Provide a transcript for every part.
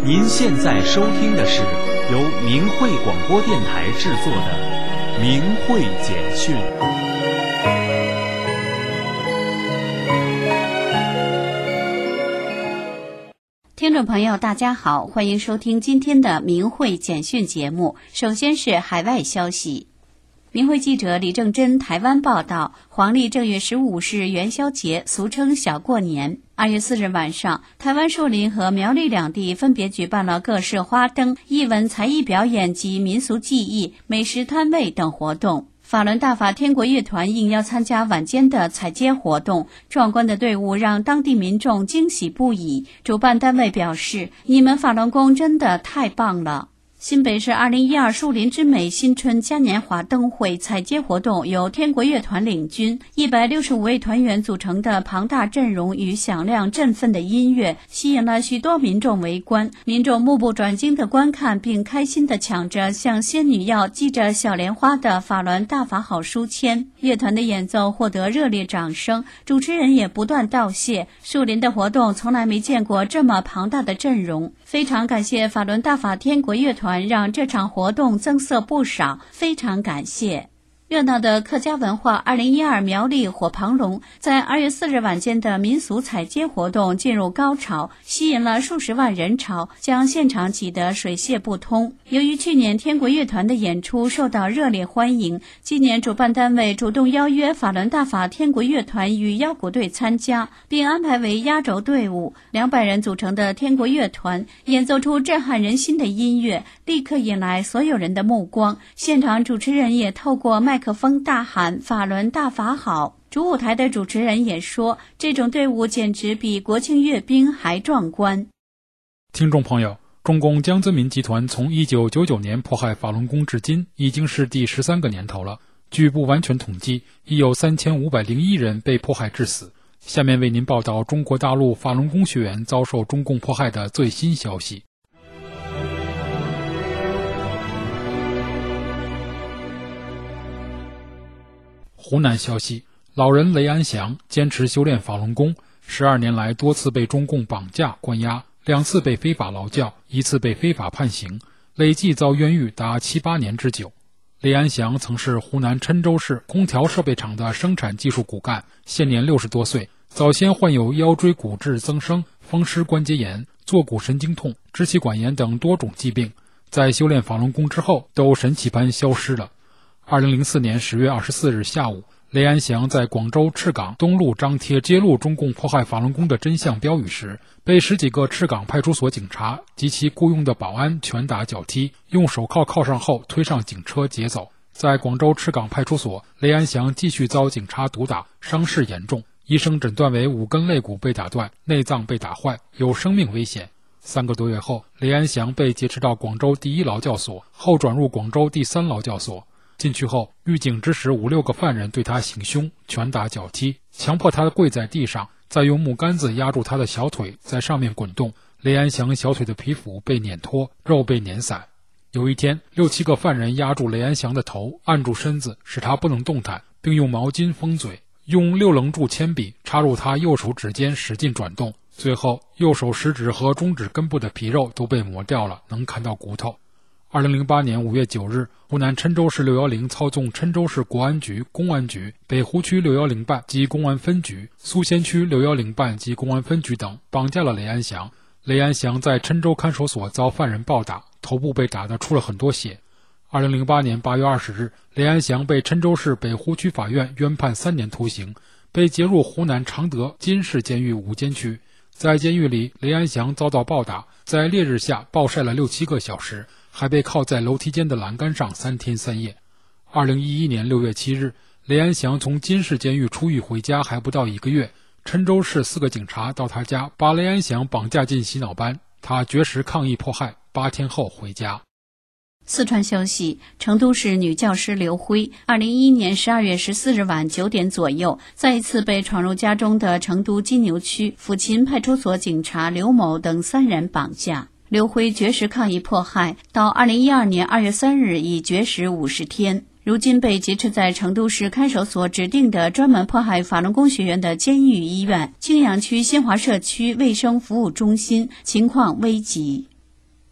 您现在收听的是由明慧广播电台制作的《明慧简讯》。 听众朋友大家好，欢迎收听今天的明慧简讯节目。首先是海外消息。明慧记者李正珍台湾报道，黄历正月15是元宵节，俗称小过年。2月4日晚上，台湾树林和苗栗两地分别举办了各式花灯、艺文才艺表演及民俗技艺、美食摊位等活动。法轮大法天国乐团应邀参加晚间的踩街活动，壮观的队伍让当地民众惊喜不已。主办单位表示，你们法轮功真的太棒了。新北市2012树林之美新春嘉年华灯会踩街活动由天国乐团领军，165位团员组成的庞大阵容与响亮振奋的音乐吸引了许多民众围观，民众目不转睛地观看并开心地抢着像仙女要系着小莲花的法轮大法好书签。乐团的演奏获得热烈掌声，主持人也不断道谢，树林的活动从来没见过这么庞大的阵容，非常感谢法轮大法天国乐团让这场活动增色不少，非常感谢。热闹的客家文化2012苗栗火庞龙在2月4日晚间的民俗踩街活动进入高潮，吸引了数十万人潮，将现场挤得水泄不通。由于去年天国乐团的演出受到热烈欢迎，今年主办单位主动邀约法轮大法天国乐团与腰鼓队参加，并安排为压轴队伍。200人组成的天国乐团演奏出震撼人心的音乐，立刻引来所有人的目光。现场主持人也透过麦克风大喊法轮大法好。主舞台的主持人也说，这种队伍简直比国庆阅兵还壮观。 听众朋友，中共江泽民集团从1999年迫害法轮功至今已经是第13个年头了，据不完全统计，已有3501人被迫害致死。下面为您报道中国大陆法轮功学员遭受中共迫害的最新消息。湖南消息，老人雷安祥坚持修炼法轮功，12年来多次被中共绑架关押，2次被非法劳教，1次被非法判刑，累计遭冤狱达7、8年之久。雷安祥曾是湖南郴州市空调设备厂的生产技术骨干，现年60多岁，早先患有腰椎骨质增生、风湿关节炎、坐骨神经痛、支气管炎等多种疾病，在修炼法轮功之后都神奇般消失了。2004年10月24日下午，雷安祥在广州赤岗东路张贴揭露中共迫害法轮功的真相标语时，被10几个赤岗派出所警察及其雇佣的保安拳打脚踢，用手铐铐上后推上警车劫走。在广州赤岗派出所，雷安祥继续遭警察毒打，伤势严重，医生诊断为5根肋骨被打断，内脏被打坏，有生命危险。3个多月后，雷安祥被劫持到广州第1劳教所，后转入广州第3劳教所。进去后，狱警指使5、6个犯人对他行凶，拳打脚踢，强迫他跪在地上，再用木杆子压住他的小腿，在上面滚动。雷安祥小腿的皮肤被碾脱，肉被碾散。有一天，6、7个犯人压住雷安祥的头，按住身子，使他不能动弹，并用毛巾封嘴，用6棱柱铅笔插入他右手指尖使劲转动，最后右手食指和中指根部的皮肉都被磨掉了，能看到骨头。2008年5月9日，湖南郴州市610操纵郴州市国安局、公安局、北湖区610办及公安分局、宿仙区610办及公安分局等绑架了雷安祥。雷安祥在郴州看守所遭犯人暴打，头部被打得出了很多血。2008年8月20日，雷安祥被郴州市北湖区法院冤判3年徒刑，被劫入湖南常德金市监狱5监区。在监狱里，雷安祥遭到暴打，在烈日下暴晒了6、7个小时，还被铐在楼梯间的栏杆上3天3夜。2011年6月7日，雷安祥从金市监狱出狱回家还不到1个月，郴州市4个警察到他家，把雷安祥绑架进洗脑班，他绝食抗议迫害，8天后回家。 四川消息，成都市女教师刘辉2011年12月14日晚9点左右，再一次被闯入家中的成都金牛区抚琴派出所警察刘某等3人绑架。刘辉绝食抗议迫害，到2012年2月3日已绝食50天。如今被劫持在成都市看守所指定的专门迫害法轮功学员的监狱医院青阳区新华社区卫生服务中心，情况危急。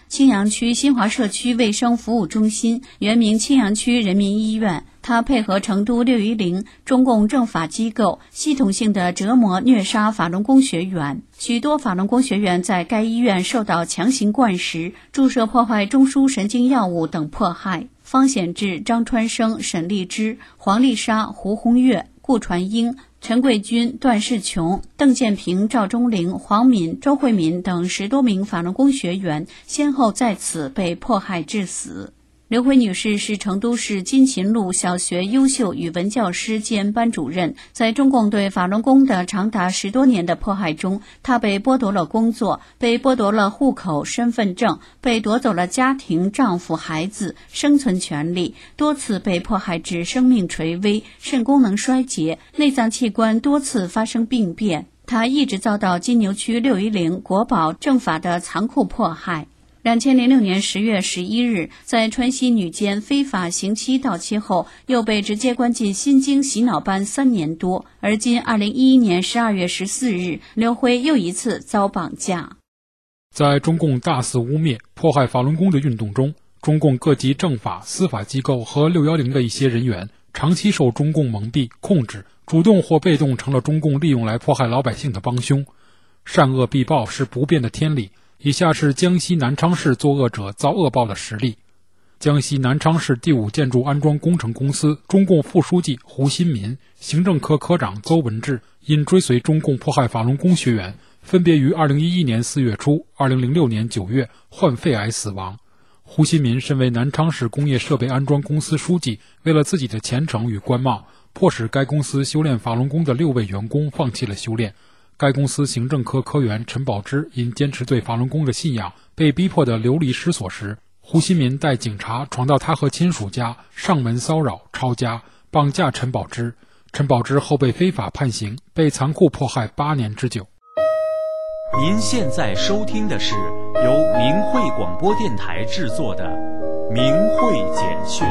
青阳区新华社区卫生服务中心，原名青阳区人民医院。他配合成都610中共政法机构，系统性的折磨虐杀法轮功学员。许多法轮功学员在该医院受到强行灌食、注射破坏中枢神经药物等迫害。方显智、张川生、沈荔枝、黄丽莎、胡红月、顾传英、陈桂军、段世琼、邓建平、赵忠玲、黄敏、周慧敏等10多名法轮功学员先后在此被迫害致死。刘辉女士是成都市金勤路小学优秀语文教师兼班主任，在中共对法轮功的长达10多年的迫害中，她被剥夺了工作，被剥夺了户口、身份证，被夺走了家庭、丈夫、孩子、生存权利，多次被迫害致生命垂危、肾功能衰竭、内脏器官多次发生病变。她一直遭到金牛区610国保政法的残酷迫害。2006年10月11日，在川西女监非法刑期到期后，又被直接关进新京洗脑班3年多。而今2011年12月14日，刘辉又一次遭绑架。 在中共大肆污蔑、迫害法轮功的运动中，中共各级政法、司法机构和610的一些人员，长期受中共蒙蔽、控制，主动或被动成了中共利用来迫害老百姓的帮凶。善恶必报是不变的天理。以下是江西南昌市作恶者遭恶报的实例。江西南昌市第5建筑安装工程公司中共副书记胡新民、行政科科长邹文志因追随中共迫害法轮功学员，分别于2011年4月初、2006年9月患肺癌死亡。胡新民身为南昌市工业设备安装公司书记，为了自己的前程与官帽，迫使该公司修炼法轮功的6位员工放弃了修炼。该公司行政科科员陈宝芝因坚持对法轮功的信仰，被逼迫的流离失所时，胡新民带警察闯到他和亲属家，上门骚扰、抄家、绑架陈宝芝。陈宝芝后被非法判刑，被残酷迫害8年之久。 您现在收听的是由明慧广播电台制作的《明慧简讯》。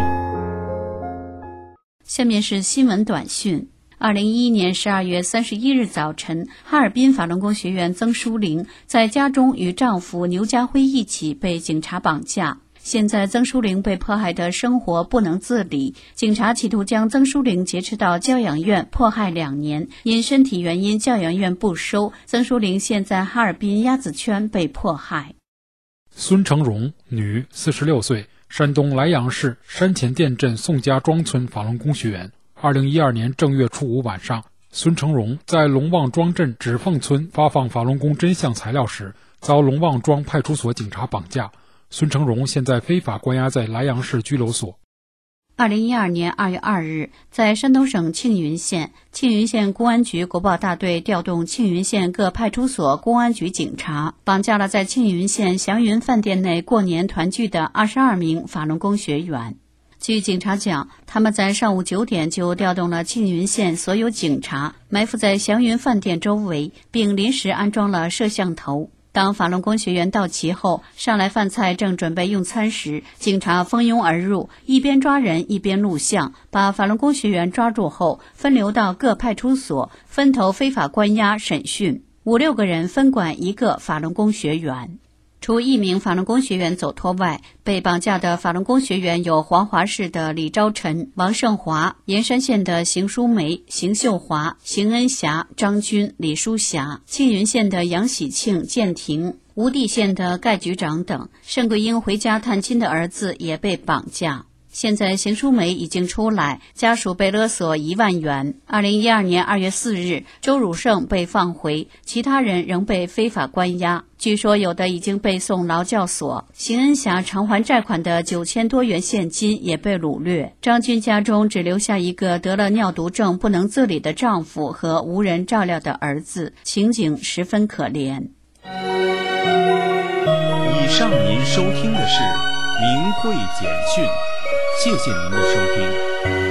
下面是新闻短讯。2011年12月31日早晨，哈尔滨法轮功学员曾淑玲在家中与丈夫牛家辉一起被警察绑架。现在曾淑玲被迫害的生活不能自理，警察企图将曾淑玲劫持到教养院迫害2年，因身体原因教养院不收，曾淑玲现在哈尔滨鸭子圈被迫害。 孙成荣，女，46岁，山东莱阳市山前店镇宋家庄村法轮功学员。2012年正月初5晚上，孙成荣在龙旺庄镇指凤村发放法轮功真相材料时，遭龙旺庄派出所警察绑架。孙成荣现在非法关押在莱阳市拘留所。 2012年2月2日，在山东省庆云县公安局国保大队调动庆云县各派出所公安局警察，绑架了在庆云县祥云饭店内过年团聚的22名法轮功学员。据警察讲，他们在上午9点就调动了庆云县所有警察，埋伏在祥云饭店周围，并临时安装了摄像头。当法轮功学员到齐后，上来饭菜正准备用餐时，警察蜂拥而入，一边抓人一边录像，把法轮功学员抓住后分流到各派出所，分头非法关押审讯，5、6个人分管1个法轮功学员。除1名法轮功学员走脱外，被绑架的法轮功学员有黄华市的李昭臣、王胜华，盐山县的邢淑梅、邢秀华、邢恩霞、张军、李淑霞，庆云县的杨喜庆、建廷，吴地县的盖局长等。盛桂英回家探亲的儿子也被绑架。现在邢淑梅已经出来，家属被勒索1万元。2012年2月4日，周汝胜被放回，其他人仍被非法关押，据说有的已经被送劳教所。邢恩霞偿还债款的9000多元现金也被掳掠。张军家中只留下一个得了尿毒症不能自理的丈夫和无人照料的儿子，情景十分可怜。 以上您收听的是明慧简讯，谢谢您的收听。